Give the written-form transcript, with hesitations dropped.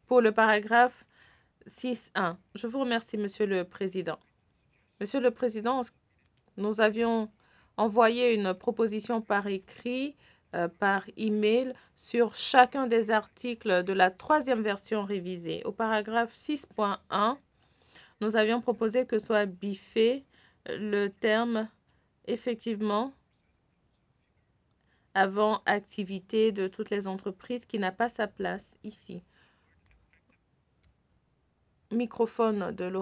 pour le paragraphe 6.1. Je vous remercie, Monsieur le Président. Monsieur le Président, nous avions envoyé une proposition par écrit, par email, sur chacun des articles de la troisième version révisée. Au paragraphe 6.1, nous avions proposé que soit biffé le terme effectivement avant activité de toutes les entreprises qui n'a pas sa place ici. Microphone de l'oreille.